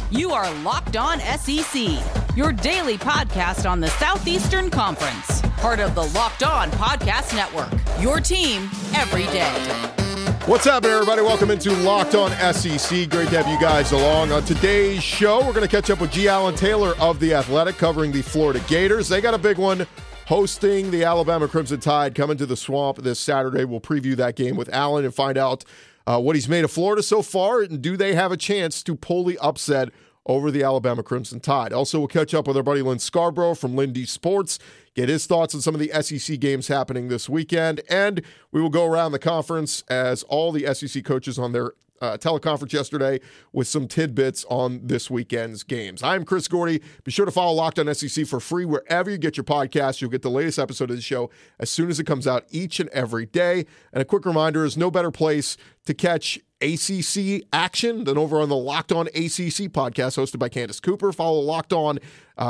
You are Locked On SEC, your daily podcast on the Southeastern Conference. Part of the Locked On Podcast Network, your team every day. What's happening, everybody? Welcome into Locked On SEC. Great to have you guys along. On today's show, we're going to catch up with G. Allen Taylor of The Athletic, covering the Florida Gators. They got a big one, hosting the Alabama Crimson Tide, coming to the Swamp this Saturday. We'll preview that game with Allen and find out what he's made of Florida so far, and do they have a chance to pull the upset over the Alabama Crimson Tide. Also, we'll catch up with our buddy Lynn Scarborough from Lindy Sports, get his thoughts on some of the SEC games happening this weekend, and we will go around the conference as all the SEC coaches on their teleconference yesterday with some tidbits on this weekend's games. I'm Chris Gordy. Be sure to follow Locked On SEC for free wherever you get your podcasts. You'll get the latest episode of the show as soon as it comes out each and every day. And a quick reminder, there's no better place to catch ACC action than over on the Locked On ACC podcast hosted by Candace Cooper. Follow Locked On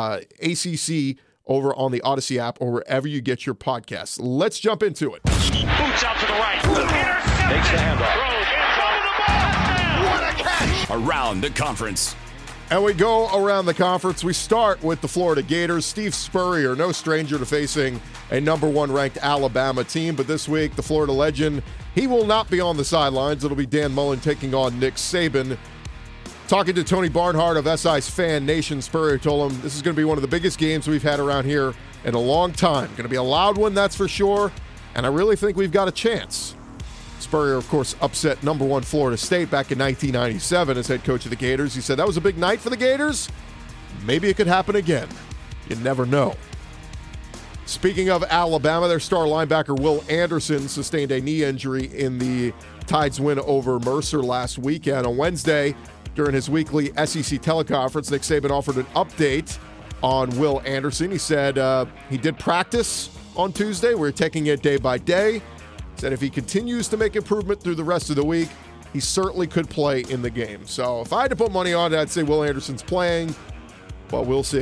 ACC over on the Odyssey app or wherever you get your podcasts. Let's jump into it. Boots out to the right. Intercepted. Takes the handoff. What a catch. Around the conference. And we go around the conference. We start with the Florida Gators. Steve Spurrier, no stranger to facing a number one ranked Alabama team, but this week the Florida legend, he will not be on the sidelines. It'll be Dan Mullen taking on Nick Saban. Talking to Tony Barnhart of SI's Fan Nation, Spurrier told him this is going to be one of the biggest games we've had around here in a long time. Going to be a loud one, that's for sure, and I really think we've got a chance. Spurrier, of course, upset number one Florida State back in 1997 as head coach of the Gators. He said that was a big night for the Gators. Maybe it could happen again. You never know. Speaking of Alabama, their star linebacker Will Anderson sustained a knee injury in the Tide's win over Mercer last weekend. On Wednesday, during his weekly SEC teleconference, Nick Saban offered an update on Will Anderson. He said he did practice on Tuesday. We're taking it day by day. Said if he continues to make improvement through the rest of the week, he certainly could play in the game. So if I had to put money on it, I'd say Will Anderson's playing, but we'll see.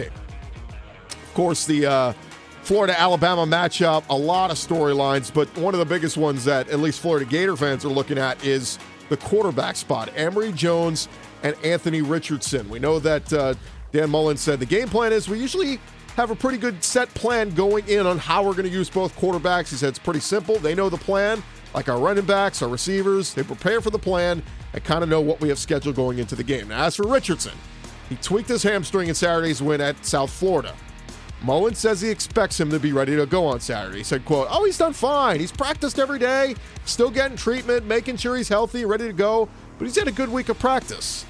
Of course, the Florida-Alabama matchup, a lot of storylines, but one of the biggest ones that at least Florida Gator fans are looking at is the quarterback spot, Emory Jones and Anthony Richardson. We know that Dan Mullen said the game plan is we usually have a pretty good set plan going in on how we're going to use both quarterbacks. He said it's pretty simple. They know the plan, like our running backs, our receivers. They prepare for the plan and kind of know what we have scheduled going into the game. Now, as for Richardson, he tweaked his hamstring in Saturday's win at South Florida. Mullen says he expects him to be ready to go on Saturday. He said, quote, "Oh, he's done fine. He's practiced every day, still getting treatment, making sure he's healthy, ready to go, but he's had a good week of practice."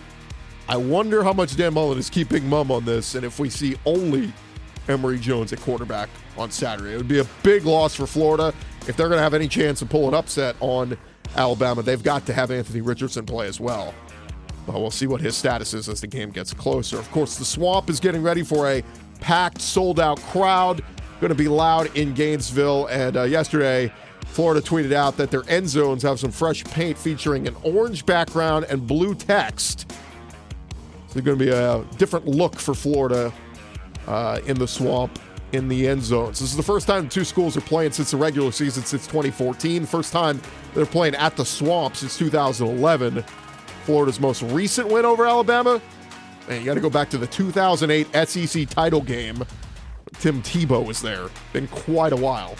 I wonder how much Dan Mullen is keeping mum on this, and if we see only Emory Jones at quarterback on Saturday. It would be a big loss for Florida. If they're going to have any chance to pull an upset on Alabama, they've got to have Anthony Richardson play as well. But we'll see what his status is as the game gets closer. Of course, the Swamp is getting ready for a packed, sold-out crowd. Going to be loud in Gainesville. And yesterday, Florida tweeted out that their end zones have some fresh paint featuring an orange background and blue text. So there's going to be a different look for Florida in the Swamp in the end zones. This is the first time the two schools are playing since the regular season since 2014. First time they're playing at the Swamp since 2011. Florida's most recent win over Alabama, and you got to go back to the 2008 SEC title game. Tim Tebow was there. Been quite a while.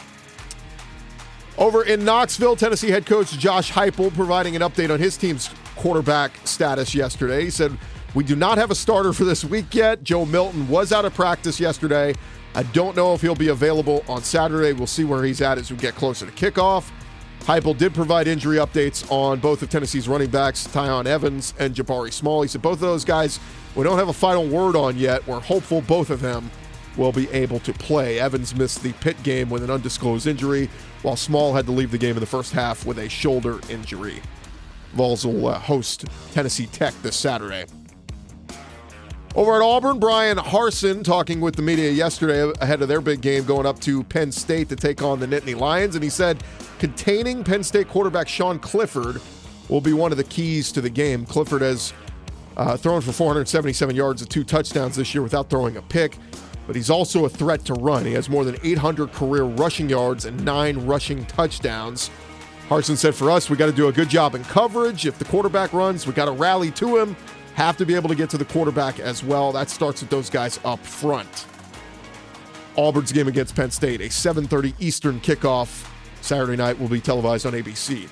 Over in Knoxville, Tennessee head coach Josh Heupel providing an update on his team's quarterback status yesterday. He said, "We do not have a starter for this week yet. Joe Milton was out of practice yesterday. I don't know if he'll be available on Saturday. We'll see where he's at as we get closer to kickoff." Heupel did provide injury updates on both of Tennessee's running backs, Tyon Evans and Jabari Small. He said both of those guys we don't have a final word on yet. We're hopeful both of them will be able to play. Evans missed the Pitt game with an undisclosed injury, while Small had to leave the game in the first half with a shoulder injury. Vols will host Tennessee Tech this Saturday. Over at Auburn, Brian Harsin talking with the media yesterday ahead of their big game going up to Penn State to take on the Nittany Lions, and he said containing Penn State quarterback Sean Clifford will be one of the keys to the game. Clifford has thrown for 477 yards and 2 touchdowns this year without throwing a pick, but he's also a threat to run. He has more than 800 career rushing yards and 9 rushing touchdowns. Harsin said, for us, we got to do a good job in coverage. If the quarterback runs, we got to rally to him. have to be able to get to the quarterback as well. That starts with those guys up front. Auburn's game against Penn State, a 7:30 Eastern kickoff Saturday night, will be televised on ABC.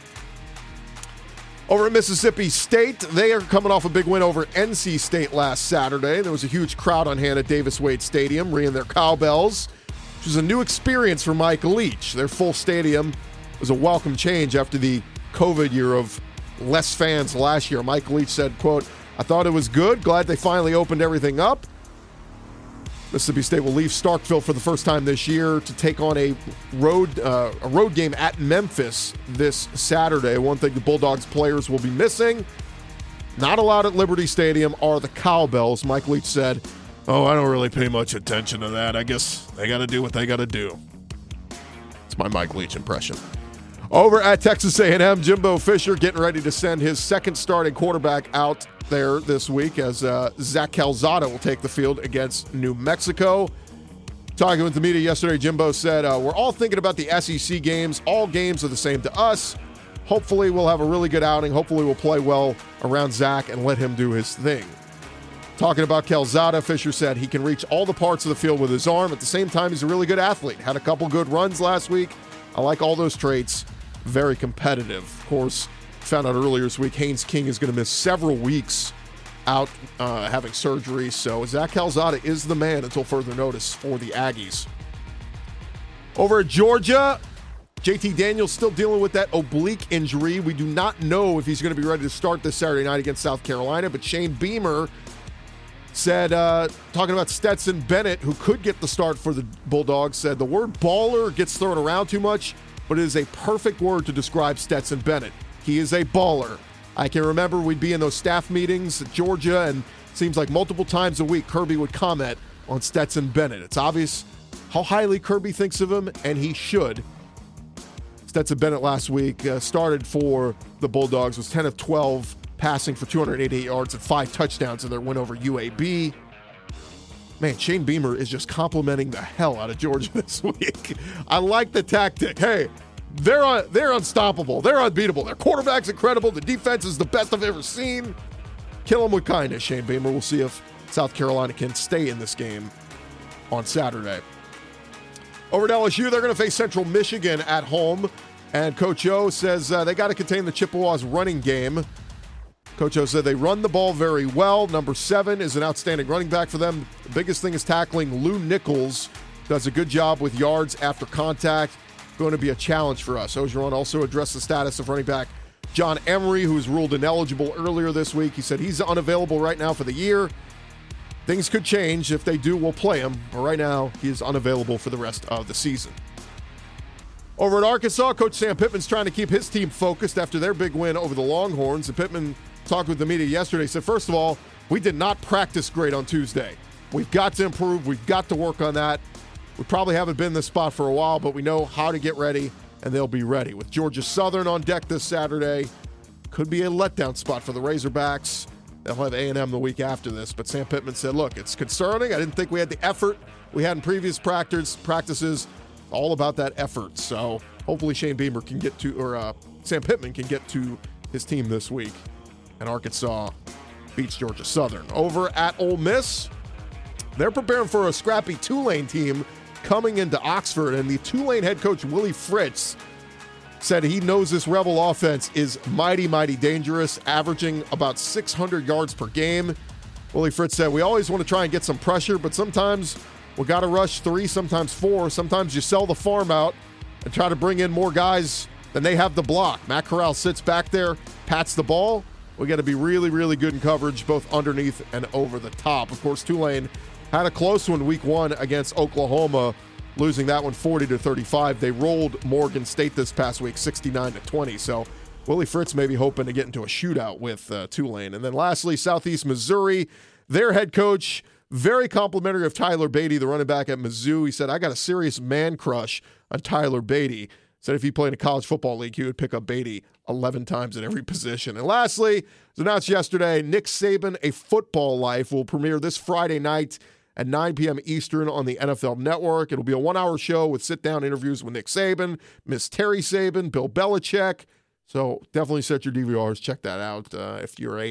Over at Mississippi State, they are coming off a big win over NC State last Saturday. There was a huge crowd on hand at Davis-Wade Stadium, ringing their cowbells, which was a new experience for Mike Leach. Their full stadium was a welcome change after the COVID year of less fans last year. Mike Leach said, quote, "I thought it was good. Glad they finally opened everything up." Mississippi State will leave Starkville for the first time this year to take on a road game at Memphis this Saturday. One thing the Bulldogs players will be missing, not allowed at Liberty Stadium, are the cowbells. Mike Leach said, "Oh, I don't really pay much attention to that. I guess they got to do what they got to do." It's my Mike Leach impression. Over at Texas A&M, Jimbo Fisher getting ready to send his second starting quarterback out there this week as Zach Calzada will take the field against New Mexico. Talking with the media yesterday, Jimbo said, "We're all thinking about the SEC games. All games are the same to us. Hopefully we'll have a really good outing. Hopefully we'll play well around Zach and let him do his thing." Talking about Calzada, Fisher said he can reach all the parts of the field with his arm. At the same time, he's a really good athlete. Had a couple good runs last week. I like all those traits. Very competitive. Of course, found out earlier this week, Haynes King is going to miss several weeks out having surgery. So Zach Calzada is the man until further notice for the Aggies. Over at Georgia, JT Daniels still dealing with that oblique injury. We do not know if he's going to be ready to start this Saturday night against South Carolina, but Shane Beamer said, talking about Stetson Bennett, who could get the start for the Bulldogs, said the word baller gets thrown around too much, but it is a perfect word to describe Stetson Bennett. He is a baller. I can remember we'd be in those staff meetings at Georgia, and it seems like multiple times a week Kirby would comment on Stetson Bennett. It's obvious how highly Kirby thinks of him, and he should. Stetson Bennett last week started for the Bulldogs, was 10 of 12, passing for 288 yards and 5 touchdowns in their win over UAB. Man, Shane Beamer is just complimenting the hell out of Georgia this week. I like the tactic. Hey, they're unstoppable. They're unbeatable. Their quarterback's incredible. The defense is the best I've ever seen. Kill them with kindness, Shane Beamer. We'll see if South Carolina can stay in this game on Saturday. Over at LSU, they're going to face Central Michigan at home. And Coach O says they got to contain the Chippewas' running game. Coach O said they run the ball very well. Number 7 is an outstanding running back for them. The biggest thing is tackling. Lou Nichols does a good job with yards after contact. Going to be a challenge for us. Ogeron also addressed the status of running back John Emery, who was ruled ineligible earlier this week. He said he's unavailable right now for the year. Things could change. If they do, we'll play him. But right now, he is unavailable for the rest of the season. Over at Arkansas, Coach Sam Pittman's trying to keep his team focused after their big win over the Longhorns. And Pittman talked with the media yesterday. He said, first of all, we did not practice great on Tuesday. We've got to improve. We've got to work on that. We probably haven't been in this spot for a while, but we know how to get ready, and they'll be ready. With Georgia Southern on deck this Saturday, could be a letdown spot for the Razorbacks. They'll have A&M the week after this, but Sam Pittman said, look, it's concerning. I didn't think we had the effort we had in previous practices. All about that effort. So hopefully Shane Beamer can get to, or Sam Pittman can get to his team this week. And Arkansas beats Georgia Southern. Over at Ole Miss, they're preparing for a scrappy Tulane team coming into Oxford. And the Tulane head coach, Willie Fritz, said he knows this Rebel offense is mighty, mighty dangerous, averaging about 600 yards per game. Willie Fritz said, we always want to try and get some pressure, but sometimes we got to rush 3, sometimes 4. Sometimes you sell the farm out and try to bring in more guys than they have to block. Matt Corral sits back there, pats the ball. We got to be really, really good in coverage, both underneath and over the top. Of course, Tulane had a close one week 1 against Oklahoma, losing that one 40-35. They rolled Morgan State this past week, 69-20. So Willie Fritz may be hoping to get into a shootout with Tulane. And then lastly, Southeast Missouri, their head coach, very complimentary of Tyler Beatty, the running back at Mizzou. He said, I got a serious man crush on Tyler Beatty. Said if he played in a college football league, he would pick up Beatty 11 times at every position. And lastly, it was announced yesterday, Nick Saban, A Football Life will premiere this Friday night at 9 p.m. Eastern on the NFL Network. It'll be a 1-hour show with sit-down interviews with Nick Saban, Miss Terry Saban, Bill Belichick. So definitely set your DVRs. Check that out if you're a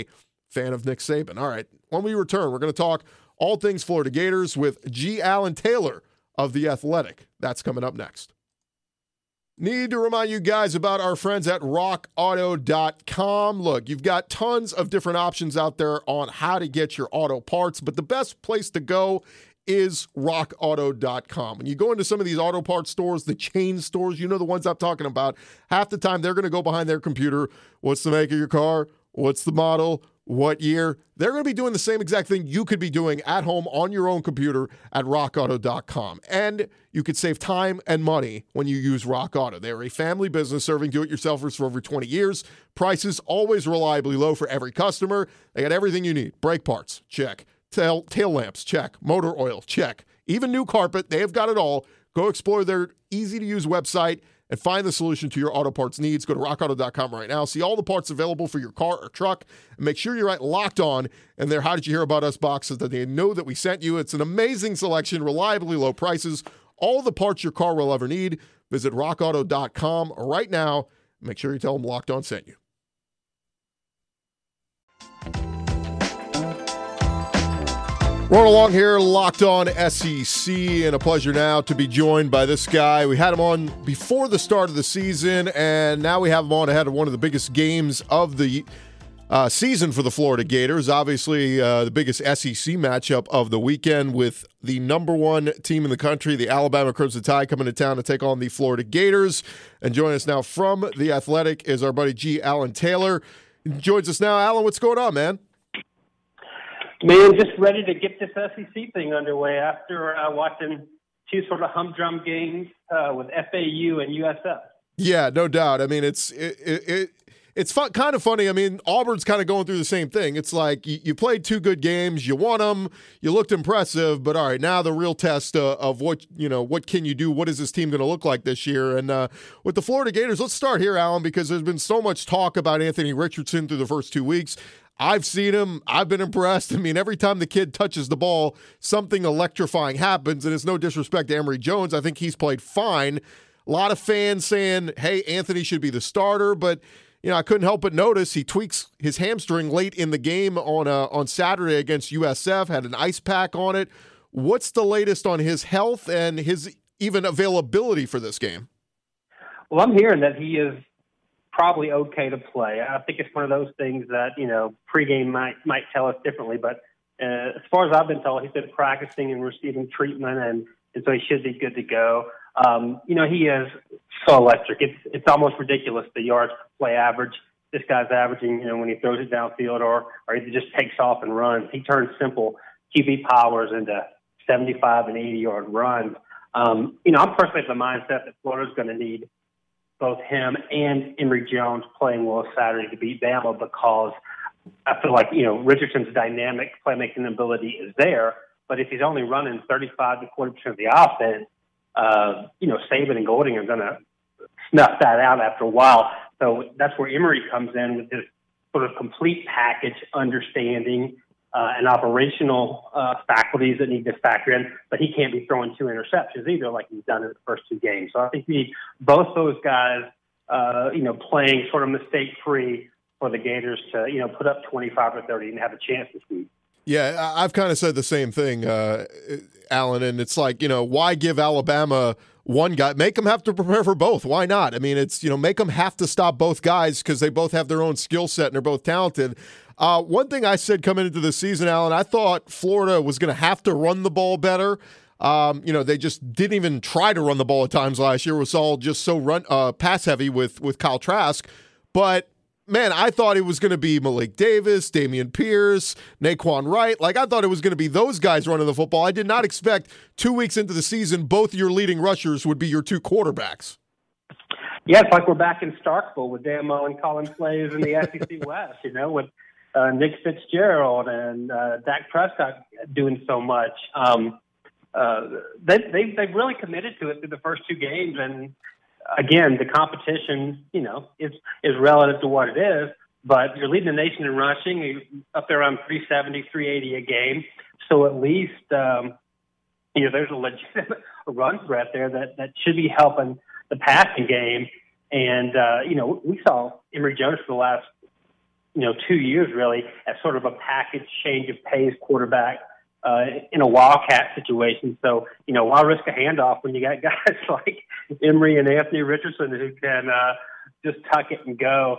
Fan of Nick Saban. All right, when we return, we're going to talk all things Florida Gators with G. Alan Taylor of The Athletic. That's coming up next. Need to remind you guys about our friends at rockauto.com. Look, you've got tons of different options out there on how to get your auto parts, but the best place to go is rockauto.com. When you go into some of these auto parts stores, the chain stores, you know the ones I'm talking about, half the time they're going to go behind their computer. What's the make of your car? What's the model? What year? They're going to be doing the same exact thing you could be doing at home on your own computer at rockauto.com. And you could save time and money when you use Rock Auto. They're a family business serving do-it-yourselfers for over 20 years. Prices always reliably low for every customer. They got everything you need. Brake parts, check. Tail lamps, check. Motor oil, check. Even new carpet, they have got it all. Go explore their easy-to-use website and find the solution to your auto parts needs. Go to rockauto.com right now. See all the parts available for your car or truck. And make sure you're right locked on in their How Did You Hear About Us box so that they know that we sent you. It's an amazing selection, reliably low prices, all the parts your car will ever need. Visit rockauto.com right now. Make sure you tell them Locked On sent you. Rolling along here, Locked On SEC, and a pleasure now to be joined by this guy. We had him on before the start of the season, and now we have him on ahead of one of the biggest games of the season for the Florida Gators. Obviously, the biggest SEC matchup of the weekend with the number one team in the country, the Alabama Crimson Tide, coming to town to take on the Florida Gators. And joining us now from The Athletic is our buddy G. Alan Taylor. He joins us now. Alan, what's going on, man? Man, just ready to get this SEC thing underway after watching two sort of humdrum games with FAU and USF. Yeah, no doubt. I mean, it's fun, kind of funny. I mean, Auburn's kind of going through the same thing. It's like you played two good games, you won them, you looked impressive, but all right, now the real test of what can you do? What is this team going to look like this year? And with the Florida Gators, let's start here, Alan, because there's been so much talk about Anthony Richardson through the first 2 weeks. I've seen him. I've been impressed. I mean, every time the kid touches the ball, something electrifying happens, and it's no disrespect to Emory Jones. I think he's played fine. A lot of fans saying, hey, Anthony should be the starter, but I couldn't help but notice he tweaks his hamstring late in the game on Saturday against USF, had an ice pack on it. What's the latest on his health and his even availability for this game? Well, I'm hearing that he is probably okay to play. I think it's one of those things that, pregame might tell us differently, but as far as I've been told, he's been practicing and receiving treatment, and so he should be good to go. He is so electric. It's almost ridiculous, the yards per play average this guy's averaging, when he throws it downfield or he just takes off and runs. He turns simple QB powers into 75 and 80-yard runs. I'm personally of the mindset that Florida's going to need both him and Emory Jones playing well Saturday to beat Bama, because I feel like, Richardson's dynamic playmaking ability is there, but if he's only running 35 to 40% of the offense, Saban and Golding are going to snuff that out after a while. So that's where Emory comes in with his sort of complete package understanding and operational faculties that need to factor in, but he can't be throwing 2 interceptions either like he's done in the first 2 games. So I think we need both those guys, playing sort of mistake-free for the Gators to, put up 25 or 30 and have a chance this week. Yeah, I've kind of said the same thing, Alan, and it's like, why give Alabama one guy? Make them have to prepare for both. Why not? I mean, it's, make them have to stop both guys because they both have their own skill set and they're both talented. One thing I said coming into the season, Alan, I thought Florida was going to have to run the ball better. They just didn't even try to run the ball at times last year. It was all just so pass heavy with Kyle Trask. But man, I thought it was going to be Malik Davis, Damian Pierce, Naquan Wright. Like, I thought it was going to be those guys running the football. I did not expect 2 weeks into the season, both your leading rushers would be your 2 quarterbacks. Yeah, it's like we're back in Starkville with Dan Mullen calling plays in the SEC West, with Nick Fitzgerald and Dak Prescott doing so much. They've really committed to it through the first 2 games, and again, the competition, is relative to what it is, but you're leading the nation in rushing. You're up there around 370, 380 a game. So at least, there's a legitimate run threat there that should be helping the passing game. And, we saw Emory Jones for the last 2 years really as sort of a package change of pace quarterback in a wildcat situation. So, why risk a handoff when you got guys like Emory and Anthony Richardson who can just tuck it and go?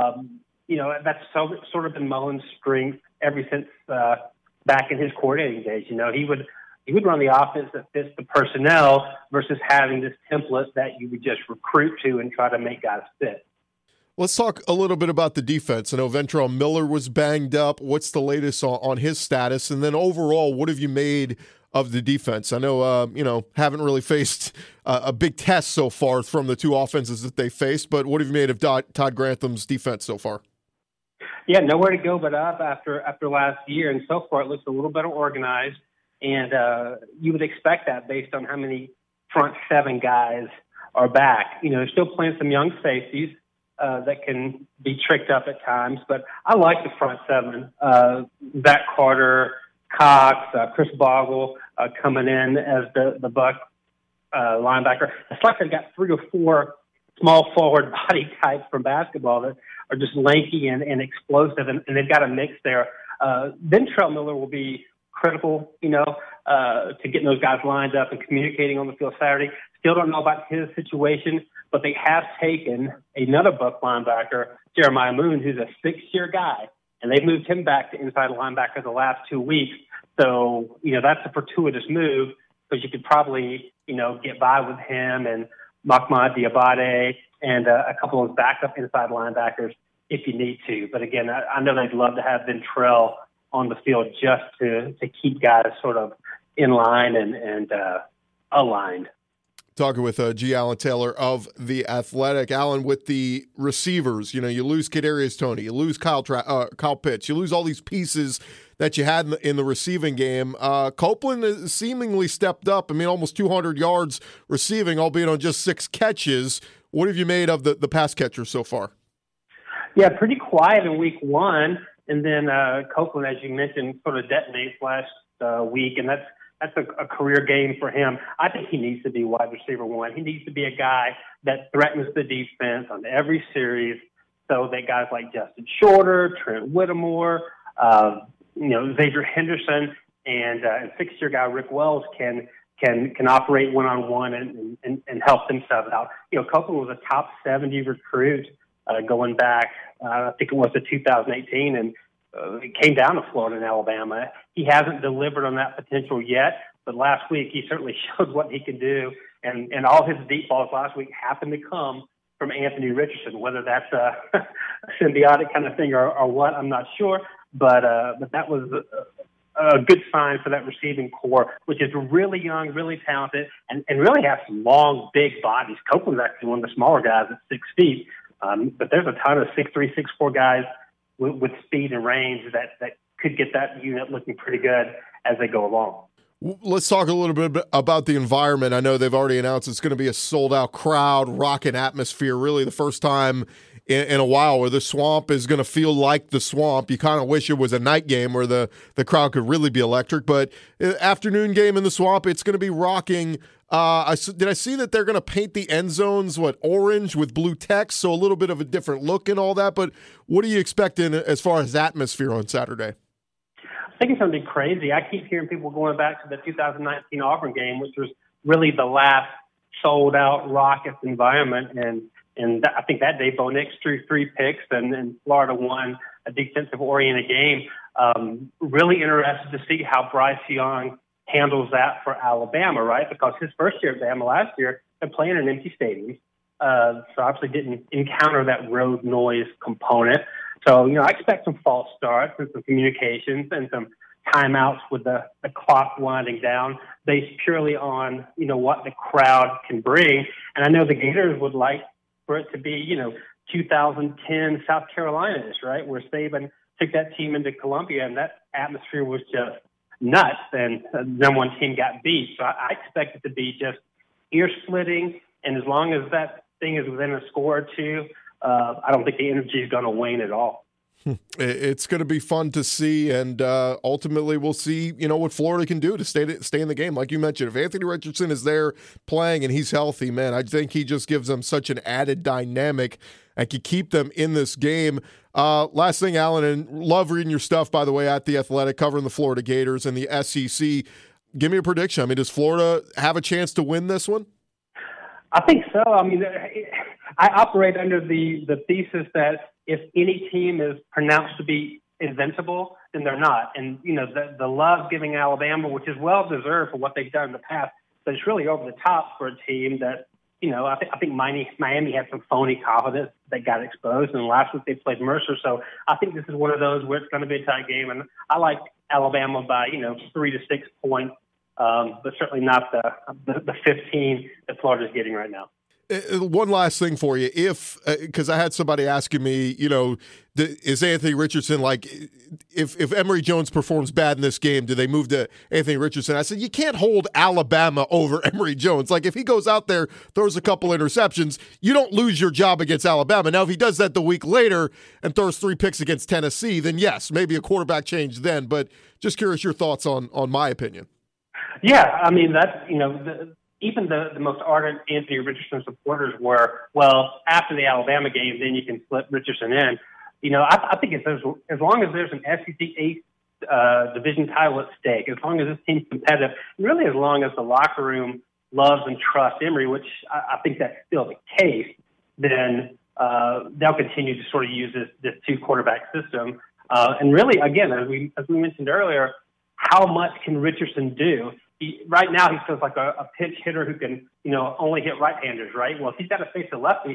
That's sort of been Mullen's strength ever since back in his coordinating days. He would run the offense that fits the personnel versus having this template that you would just recruit to and try to make guys fit. Let's talk a little bit about the defense. I know Ventrell Miller was banged up. What's the latest on his status? And then overall, what have you made of the defense? I know, haven't really faced a big test so far from the two offenses that they faced, but what have you made of Todd Grantham's defense so far? Yeah, nowhere to go but up after last year, and so far it looks a little better organized, and you would expect that based on how many front seven guys are back. They're still playing some young safeties that can be tricked up at times, but I like the front seven. Zach Carter, Cox, Chris Boggle coming in as the Buck linebacker. It's like they've got 3 or 4 small forward body types from basketball that are just lanky and explosive, and they've got a mix there. Ventrell Miller will be critical, to getting those guys lined up and communicating on the field Saturday. Still don't know about his situation, but they have taken another Buck linebacker, Jeremiah Moon, who's a 6-year guy, and they've moved him back to inside linebacker the last 2 weeks. So, that's a fortuitous move because you could probably, get by with him and Mahmoud Diabate and a couple of backup inside linebackers if you need to. But again, I know they'd love to have Ventrell on the field just to keep guys sort of in line and aligned. Talking with G. Alan Taylor of The Athletic. Alan, with the receivers, you lose Kadarius Toney, you lose Kyle Pitts, you lose all these pieces that you had in the receiving game. Copeland has seemingly stepped up. Almost 200 yards receiving, albeit on just 6 catches. What have you made of the pass catcher so far? Yeah, pretty quiet in week 1. And then Copeland, as you mentioned, sort of detonates last week, and that's a career game for him. I think he needs to be wide receiver 1. He needs to be a guy that threatens the defense on every series so that guys like Justin Shorter, Trent Whittemore, Xavier Henderson, and 6-year guy Rick Wells can operate one-on-one and help themselves out. Copeland was a top 70 recruit going back, I think it was to 2018, and it came down to Florida and Alabama. He hasn't delivered on that potential yet, but last week he certainly showed what he can do, and all his deep balls last week happened to come from Anthony Richardson. Whether that's a symbiotic kind of thing or what, I'm not sure, but that was a good sign for that receiving core, which is really young, really talented, and really has some long, big bodies. Copeland's actually one of the smaller guys at 6 feet, but there's a ton of 6'3", 6'4" guys with speed and range that could get that unit looking pretty good as they go along. Let's talk a little bit about the environment. I know they've already announced it's going to be a sold-out crowd, rocking atmosphere, really the first time in a while where the Swamp is going to feel like the Swamp. You kind of wish it was a night game where the crowd could really be electric, but afternoon game in the Swamp, it's going to be rocking. Did I see that they're going to paint the end zones, orange with blue text, so a little bit of a different look and all that, but what are you expecting as far as atmosphere on Saturday? I think it's going to be crazy. I keep hearing people going back to the 2019 Auburn game, which was really the last sold-out raucous environment, and I think that day Bo Nix threw 3 picks, and Florida won a defensive-oriented game. Really interested to see how Bryce Young handles that for Alabama, right? Because his first year at Alabama last year, they're playing in an empty stadium, so obviously didn't encounter that road noise component. So, I expect some false starts and some communications and some timeouts with the clock winding down based purely on, what the crowd can bring. And I know the Gators would like for it to be, 2010 South Carolina-ish, right, where Saban took that team into Columbia and that atmosphere was just nuts and the number 1 team got beat. So I expect it to be just ear-splitting, and as long as that thing is within a score or two, I don't think the energy is going to wane at all. It's going to be fun to see, and ultimately we'll see, what Florida can do to stay in the game. Like you mentioned, if Anthony Richardson is there playing and he's healthy, man, I think he just gives them such an added dynamic and can keep them in this game. Last thing, Alan, and love reading your stuff, by the way, at The Athletic, covering the Florida Gators and the SEC. Give me a prediction. I mean, does Florida have a chance to win this one? I think so. I mean, I operate under the thesis that if any team is pronounced to be invincible, then they're not. And, the love giving Alabama, which is well-deserved for what they've done in the past, but it's really over the top for a team that, I think Miami had some phony confidence that got exposed, and last week they played Mercer. So I think this is one of those where it's going to be a tight game, and I like Alabama by 3 to 6 points, but certainly not the 15 that Florida's getting right now. One last thing for you. Because I had somebody asking me, is Anthony Richardson if Emory Jones performs bad in this game, do they move to Anthony Richardson? I said, you can't hold Alabama over Emory Jones. Like, if he goes out there, throws a couple interceptions, you don't lose your job against Alabama. Now, if he does that the week later and throws 3 picks against Tennessee, then yes, maybe a quarterback change then. But just curious your thoughts on my opinion. Yeah, I mean, that's, even the most ardent Anthony Richardson supporters were, well, after the Alabama game, then you can slip Richardson in. I think as long as there's an SEC East division title at stake, as long as this team's competitive, and really as long as the locker room loves and trusts Emory, which I think that's still the case, then they'll continue to sort of use this 2-quarterback system. And really, again, as we mentioned earlier, how much can Richardson do? Right now, he feels like a pinch hitter who can, only hit right-handers, right? Well, if he's got to face a lefty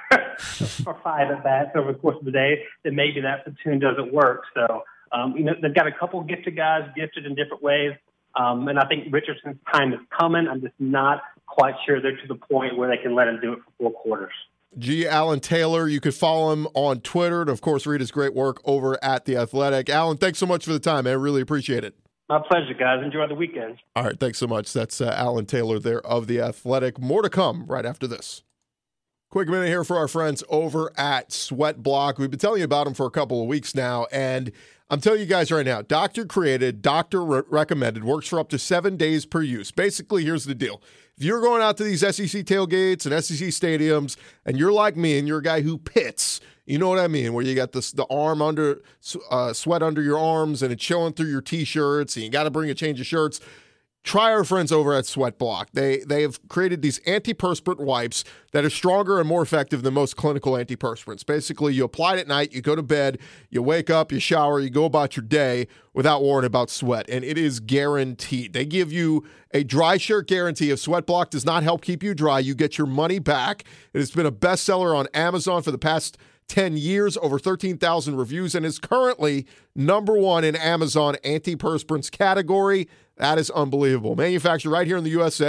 for 5 at bats over the course of the day, then maybe that platoon doesn't work. So, they've got a couple gifted guys, gifted in different ways, and I think Richardson's time is coming. I'm just not quite sure they're to the point where they can let him do it for 4 quarters. G. Alan Taylor, you could follow him on Twitter and, of course, read his great work over at The Athletic. Alan, thanks so much for the time, man. I really appreciate it. My pleasure, guys. Enjoy the weekend. All right, thanks so much. That's Alan Taylor there of The Athletic. More to come right after this. Quick minute here for our friends over at Sweat Block. We've been telling you about them for a couple of weeks now, and I'm telling you guys right now, doctor created, doctor recommended, works for up to 7 days per use. Basically, here's the deal. If you're going out to these SEC tailgates and SEC stadiums, and you're like me and you're a guy who pits, you know what I mean, where you got the arm under, sweat under your arms and it's showing through your T-shirts and you got to bring a change of shirts, try our friends over at Sweat Block. They have created these antiperspirant wipes that are stronger and more effective than most clinical antiperspirants. Basically, you apply it at night, you go to bed, you wake up, you shower, you go about your day without worrying about sweat, and it is guaranteed. They give you a dry shirt guarantee. If Sweat Block does not help keep you dry, you get your money back. It has been a bestseller on Amazon for the past 10 years, over 13,000 reviews, and is currently #1 in Amazon antiperspirants category. That is unbelievable. Manufactured right here in the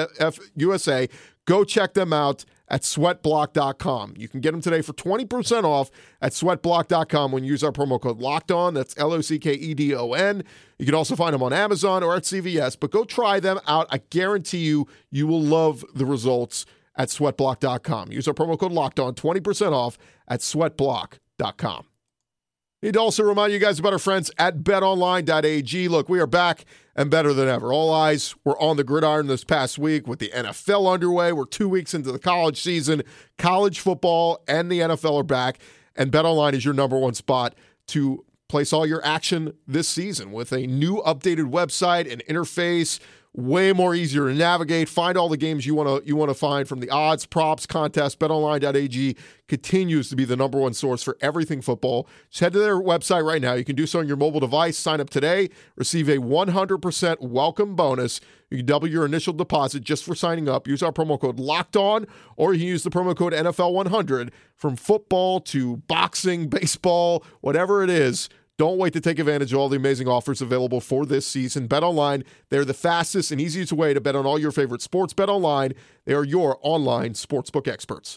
USA. Go check them out at sweatblock.com. You can get them today for 20% off at sweatblock.com when you use our promo code LOCKEDON. That's LOCKEDON. You can also find them on Amazon or at CVS, but go try them out. I guarantee you will love the results at sweatblock.com. Use our promo code LOCKEDON, 20% off at sweatblock.com. Need to also remind you guys about our friends at betonline.ag. Look, we are back and better than ever. All eyes were on the gridiron this past week with the NFL underway. We're 2 weeks into the college season. College football and the NFL are back, and BetOnline is your #1 spot to place all your action this season with a new updated website and interface. Way more easier to navigate. Find all the games you want to find, from the odds, props, contests. BetOnline.ag continues to be the #1 source for everything football. Just head to their website right now. You can do so on your mobile device. Sign up today. Receive a 100% welcome bonus. You can double your initial deposit just for signing up. Use our promo code LOCKEDON, or you can use the promo code NFL100. From football to boxing, baseball, whatever it is, don't wait to take advantage of all the amazing offers available for this season. BetOnline, they're the fastest and easiest way to bet on all your favorite sports. BetOnline, they are your online sportsbook experts.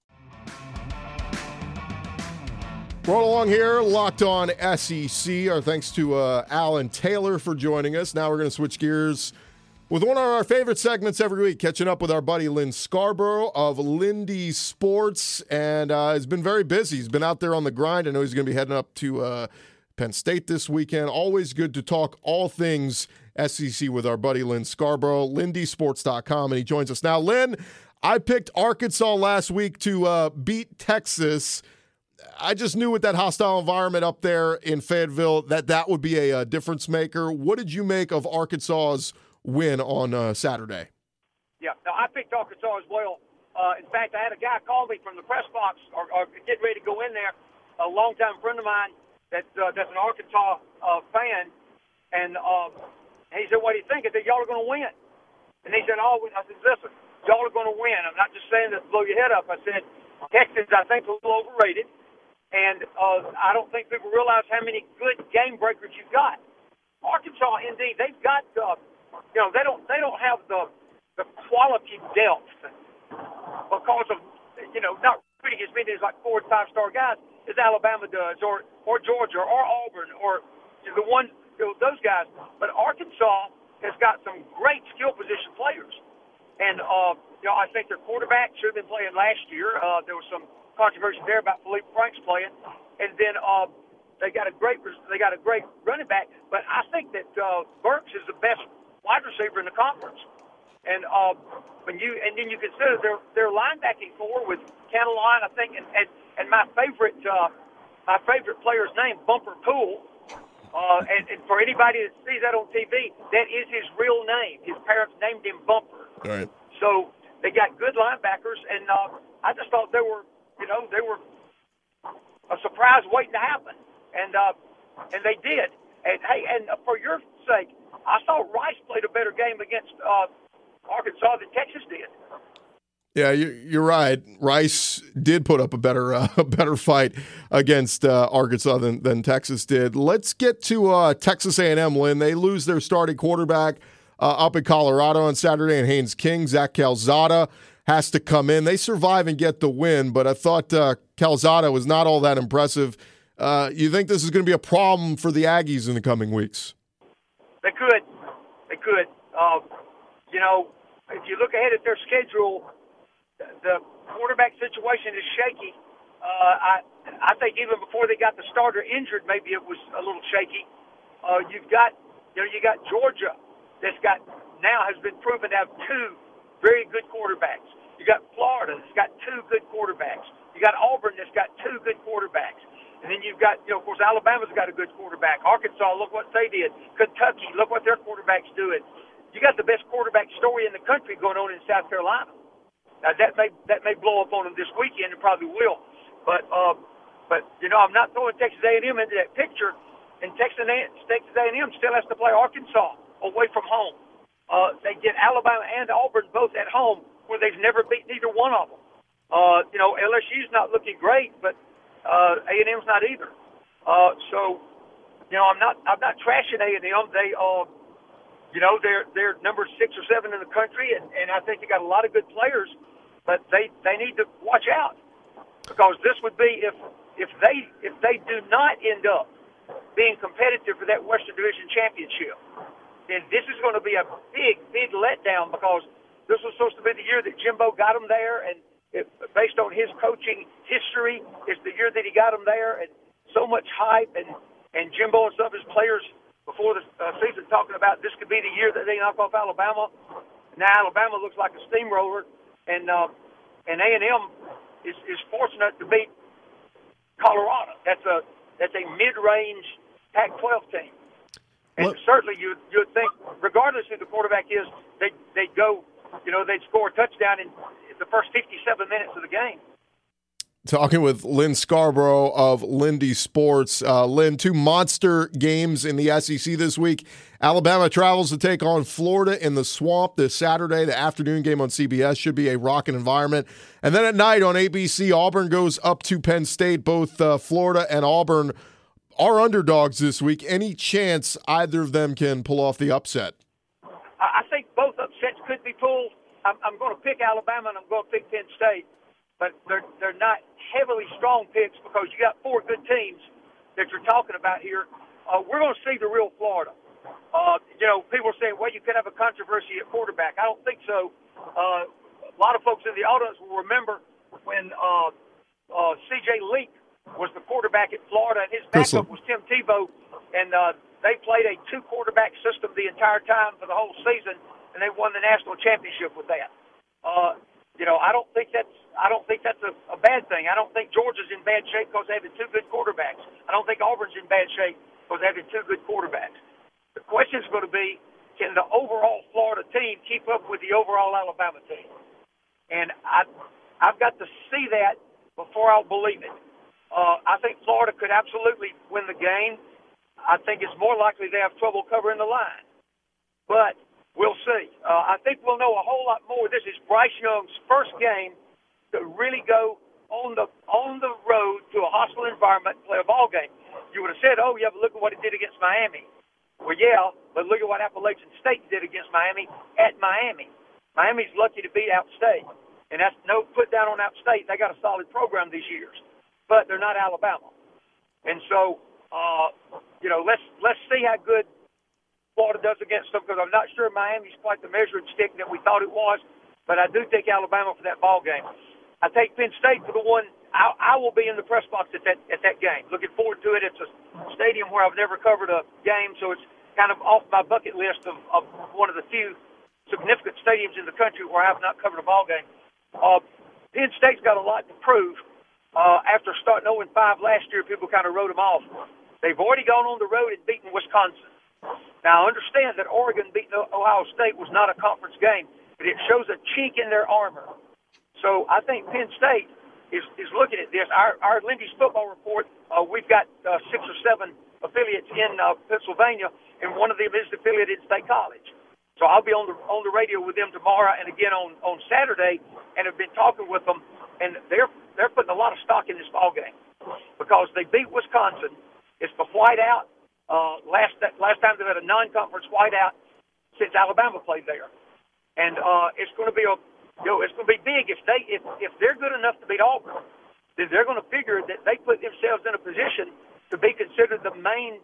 Roll along here, Locked On SEC. Our thanks to Alan Taylor for joining us. Now we're going to switch gears with one of our favorite segments every week, catching up with our buddy Lynn Scarborough of Lindy Sports, and has been very busy. He's been out there on the grind. I know he's going to be heading up to Penn State this weekend. Always good to talk all things SEC with our buddy Lynn Scarborough, lindysports.com, and he joins us now. Lynn, I picked Arkansas last week to beat Texas. I just knew with that hostile environment up there in Fayetteville that would be a difference maker. What did you make of Arkansas's win on Saturday? Yeah, no, I picked Arkansas as well. In fact, I had a guy call me from the press box or getting ready to go in there, a longtime friend of mine that's an Arkansas fan, and he said, "What do you think?" I said, "Y'all are going to win." And he said, I said, "Listen, y'all are going to win. I'm not just saying this to blow your head up." I said, "Texas, I think, is a little overrated, and I don't think people realize how many good game breakers you've got. Arkansas, indeed, they've got, they don't have the quality depth because of, not recruiting as many as like 4- and 5-star guys as Alabama does, or Georgia, or Auburn, or the one those guys. But Arkansas has got some great skill position players, and I think their quarterback should have been playing last year. There was some controversy there about Philippe Franks playing, and then they got a great running back. But I think that Burks is the best wide receiver in the conference. And then you consider their linebacking core with Catalan, I think, and my favorite player's name, Bumper Poole. And for anybody that sees that on TV, that is his real name. His parents named him Bumper. All right. So they got good linebackers, and I just thought they were a surprise waiting to happen, and they did. And hey, and for your sake, I saw Rice played a better game against Arkansas than Texas did. Yeah, you're right. Rice did put up a better fight against Arkansas than Texas did. Let's get to Texas A&M, Lynn. They lose their starting quarterback up in Colorado on Saturday, and Haynes King. Zach Calzada has to come in. They survive and get the win, but I thought Calzada was not all that impressive. You think this is going to be a problem for the Aggies in the coming weeks? They could. If you look ahead at their schedule, the quarterback situation is shaky. I think even before they got the starter injured, maybe it was a little shaky. You got Georgia has been proven to have two very good quarterbacks. You got Florida that's got two good quarterbacks. You got Auburn that's got two good quarterbacks. And then you've got, of course, Alabama's got a good quarterback. Arkansas, look what they did. Kentucky, look what their quarterback's doing. You got the best quarterback story in the country going on in South Carolina. Now that may blow up on them this weekend, and probably will. But I'm not throwing Texas A&M into that picture. And Texas A&M still has to play Arkansas away from home. They get Alabama and Auburn both at home, where they've never beat neither one of them. LSU's not looking great, but A&M's not either. I'm not trashing A&M. They're number 6 or 7 in the country, and I think they got a lot of good players, but they need to watch out, because this would be if they do not end up being competitive for that Western Division championship, then this is going to be a big letdown, because this was supposed to be the year that Jimbo got them there, and based on his coaching history, it's the year that he got them there, and so much hype, and Jimbo and some of his players before the season talking about this could be the year that they knock off Alabama. Now Alabama looks like a steamroller, and A&M is fortunate to beat Colorado. That's a mid-range Pac-12 team, and certainly you'd think, regardless who the quarterback is, they'd go, they'd score a touchdown in the first 57 minutes of the game. Talking with Lynn Scarborough of Lindy Sports. Lynn, 2 monster games in the SEC this week. Alabama travels to take on Florida in the Swamp this Saturday. The afternoon game on CBS should be a rocking environment. And then at night on ABC, Auburn goes up to Penn State. Both Florida and Auburn are underdogs this week. Any chance either of them can pull off the upset? I think both upsets could be pulled. I'm going to pick Alabama, and I'm going to pick Penn State. But they're not heavily strong picks, because you got 4 good teams that you're talking about here. We're going to see the real Florida. People are saying, well, you could have a controversy at quarterback. I don't think so. A lot of folks in the audience will remember when C.J. Leak was the quarterback at Florida, and his backup was Tim Tebow, and they played a 2-quarterback system the entire time for the whole season, and they won the national championship with that. I don't think that's a bad thing. I don't think Georgia's in bad shape because they have two good quarterbacks. I don't think Auburn's in bad shape because they have two good quarterbacks. The question is going to be, can the overall Florida team keep up with the overall Alabama team? And I've got to see that before I'll believe it. I think Florida could absolutely win the game. I think it's more likely they have trouble covering the line. But we'll see. I think we'll know a whole lot more. This is Bryce Young's first game to really go on the road to a hostile environment and play a ball game. You would have said, oh, yeah, but look at what he did against Miami. Well, yeah, but look at what Appalachian State did against Miami at Miami. Miami's lucky to beat App State. And that's no put down on App State. They got a solid program these years. But they're not Alabama. And so, let's see how good Florida does against them, because I'm not sure Miami's quite the measuring stick that we thought it was. But I do take Alabama for that ball game. I take Penn State for the one. I will be in the press box at that game. Looking forward to it. It's a stadium where I've never covered a game, so it's kind of off my bucket list of one of the few significant stadiums in the country where I have not covered a ball game. Penn State's got a lot to prove. After starting 0-5 last year, people kind of wrote them off. They've already gone on the road and beaten Wisconsin. Now, I understand that Oregon beating Ohio State was not a conference game, but it shows a chink in their armor. So I think Penn State is looking at this. Our Lindy's football report, we've got 6 or 7 affiliates in Pennsylvania, and one of them is affiliated in State College. So I'll be on the radio with them tomorrow and again on Saturday, and have been talking with them, and they're putting a lot of stock in this ball game because they beat Wisconsin. It's the whiteout. Last time they had a non-conference whiteout since Alabama played there, and it's going to be it's going to be big if they're good enough to beat Auburn. Then they're going to figure that they put themselves in a position to be considered the main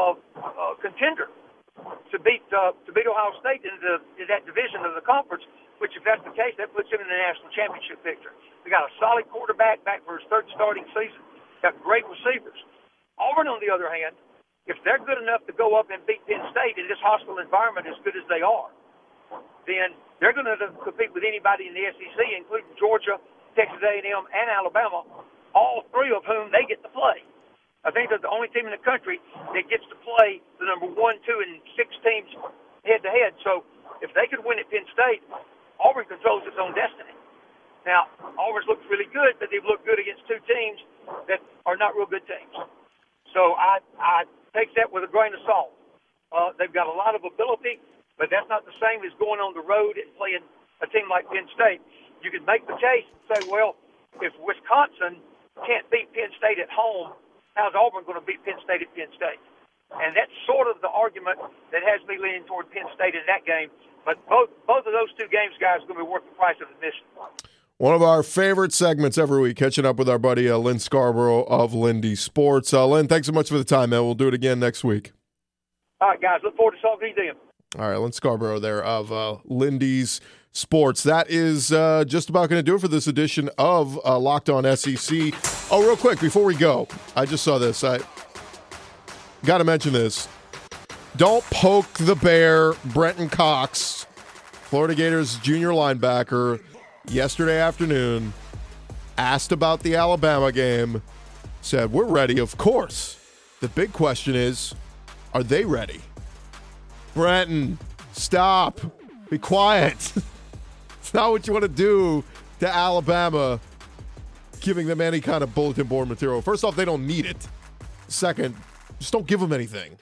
contender to beat Ohio State in that division of the conference. Which, if that's the case, that puts them in the national championship picture. They got a solid quarterback back for his third starting season. Got great receivers. Auburn, on the other hand, if they're good enough to go up and beat Penn State in this hostile environment as good as they are, then they're going to compete with anybody in the SEC, including Georgia, Texas A&M, and Alabama, all three of whom they get to play. I think they're the only team in the country that gets to play the number 1, 2, and 6 teams head-to-head. So if they could win at Penn State, Auburn controls its own destiny. Now, Auburn's looked really good, but they've looked good against 2 teams that are not real good teams. So I take that with a grain of salt. They've got a lot of ability, but that's not the same as going on the road and playing a team like Penn State. You can make the case and say, well, if Wisconsin can't beat Penn State at home, how's Auburn going to beat Penn State at Penn State? And that's sort of the argument that has me leaning toward Penn State in that game. But both of those 2 games, guys, are going to be worth the price of admission. One of our favorite segments every week, catching up with our buddy Lynn Scarborough of Lindy Sports. Lynn, thanks so much for the time, man. We'll do it again next week. All right, guys. Look forward to talking to you then. All right, Lynn Scarborough there of Lindy's Sports. That is just about going to do it for this edition of Locked On SEC. Oh, real quick, before we go, I just saw this. I got to mention this. Don't poke the bear. Brenton Cox, Florida Gators junior linebacker, yesterday afternoon, asked about the Alabama game, said, we're ready, of course. The big question is, are they ready? Brenton, stop. Be quiet. It's not what you want to do to Alabama, giving them any kind of bulletin board material. First off, they don't need it. Second, just don't give them anything.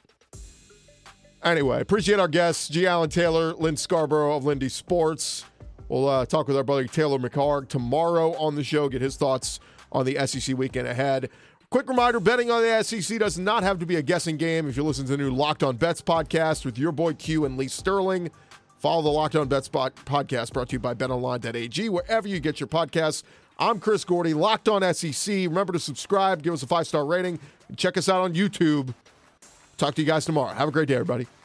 Anyway, appreciate our guests, G. Allen Taylor, Lynn Scarborough of Lindy Sports. We'll talk with our brother Taylor McHargue tomorrow on the show, get his thoughts on the SEC weekend ahead. Quick reminder, betting on the SEC does not have to be a guessing game. If you listen to the new Locked On Bets podcast with your boy Q and Lee Sterling, follow the Locked On Bets podcast brought to you by BetOnline.ag, wherever you get your podcasts. I'm Chris Gordy, Locked On SEC. Remember to subscribe, give us a 5-star rating, and check us out on YouTube. Talk to you guys tomorrow. Have a great day, everybody.